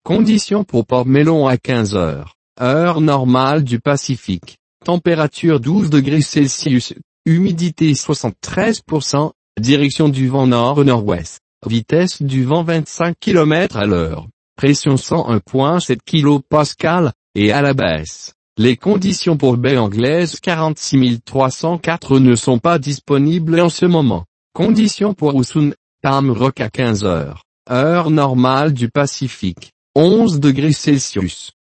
Conditions pour Port-Melon à 15 heures. Heure normale du Pacifique. Température 12 degrés Celsius. Humidité 73%. Direction du vent nord-nord-ouest. Vitesse du vent 25 km à l'heure. Pression 101,7 kPa, et à la baisse. Les conditions pour baie anglaise 46304 ne sont pas disponibles en ce moment. Conditions pour Usun, Tam Rock à 15 heures. Heure normale du Pacifique. 11 degrés Celsius.